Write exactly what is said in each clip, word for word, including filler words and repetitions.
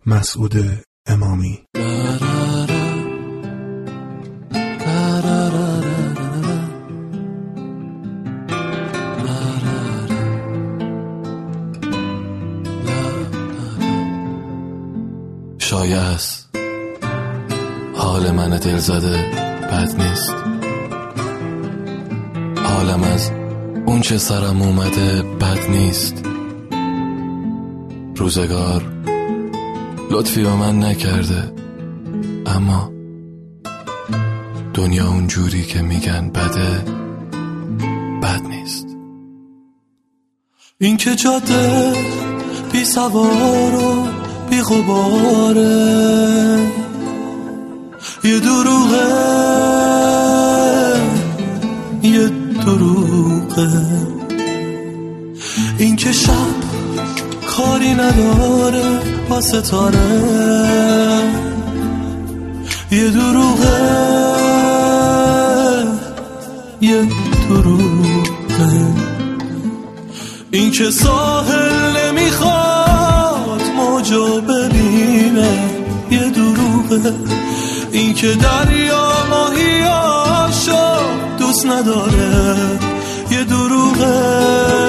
مسعود امامی. شایع است حال من دل زده بد نیست، حالم از اون چه سرم اومده بد نیست. روزگار لطفی به من نکرده، اما دنیا اون جوری که میگن بده بد نیست. این که جاده بی سوار و بی غباره، یه دروغه یه دروغه. این که شب کاری نداره با ستاره، یه دروغه یه دروغه. این که ساحل نمیخواد موجو ببینه، یه دروغه. این که دریا ماهیاشو دوست نداره، یه دروغه.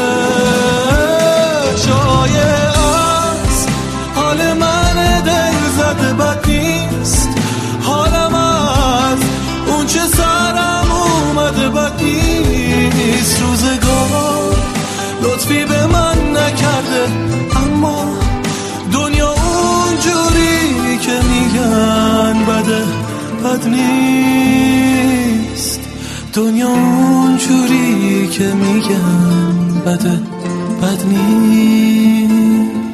شایع است حال من دل زده بد نیست، حالم از اون چه سرم اومده بد نیست. روزگار لطفی به من نکرده، اما دنیا اون جوری که میگن بده بد نیست. دنیا اون جوری که میگن بده بد نیست.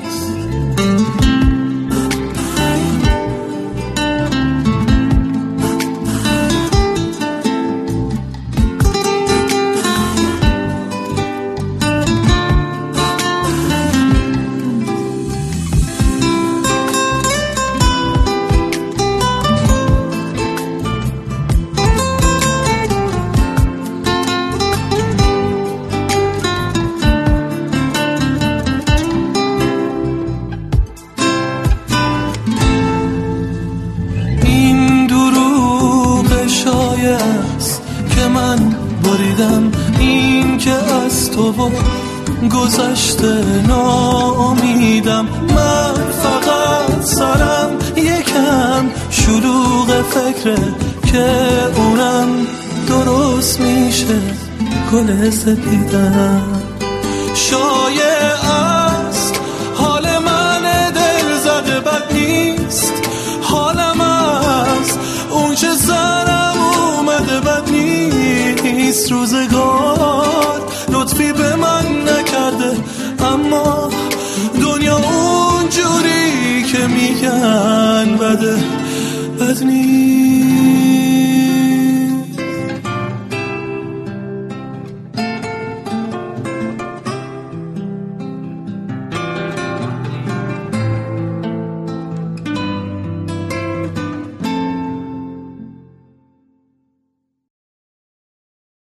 این که از تو با گذشته ناامیدم، من فقط سرم یکم شلوغ فکره که اونم درست میشه گل سپیدم. شایع است حال من دل زده بد نیست، حالم از اون چه سرم اومده بد نیست. روزگار لطفی به من نکرده، اما دنیا اون جوری که میگن بده بد نیست.